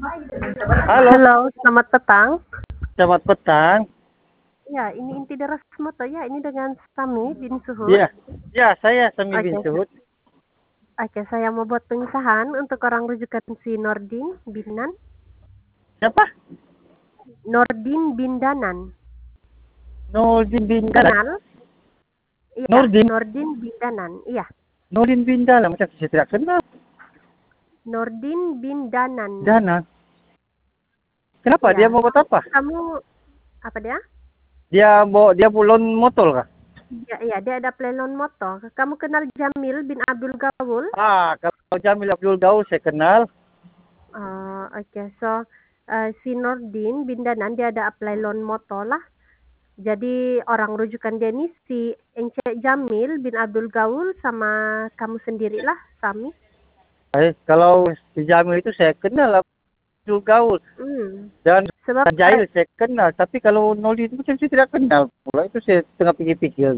Halo, Halo, selamat petang. selamat petang. Ya, ini Inti Deras Moto ya. Ini dengan Sami bin Suhud. Ya, ya saya Sami bin Oke, Suhud. oke, saya mau buat pengisahan untuk orang rujukan si Nordin Binan. Siapa? Nordin Bindanan. Nurdin bin Dalan. Kenal? Iya, Nurdin, Nordin Bindanan. Iya, Nurdin bin Dalan. Macam saya tidak kenal. Nordin Bindanan. Dana. Kenapa? Iya. Dia mau buat apa? Kamu apa dia? Dia bulon motor kah? Iya, iya, dia ada pelelon moto. Kamu kenal Jamil bin Abdul Gawul? Kalau Jamil Abdul Gaul saya kenal. Oke. So, si Nordin Bindanan dia ada apply loan moto lah. Jadi orang rujukan dia ni si Encik Jamil bin Abdul Gaul sama kamu sendirilah, Sami. Kalau si Jamil itu saya kenal Abdul Gaul. Dan Sebab Jail saya kenal. Tapi kalau Nurdin itu macam saya tidak kenal pula. Itu saya tengah pikir-pikir.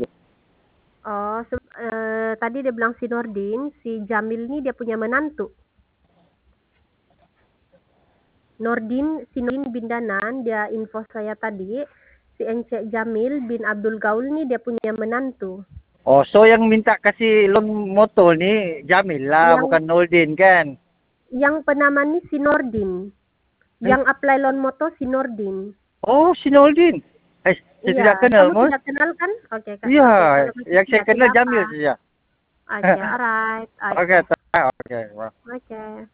tadi dia bilang si Nordin, si Jamil ni dia punya menantu. Si Nordin Bindanan, dia info saya tadi, si Encik Jamil bin Abdul Gaul ni dia punya menantu. Oh, so yang minta kasih loan motor ni Jamil lah, bukan Nurdin kan? Yang penama ni si Nordin. Yang apply loan moto si Nordin. Oh, si Nurdin. Saya tidak kenal, Kamu tidak kenal kan? Oke. Iya, yang saya kenal Jamil saja. Oke, alright. Oke.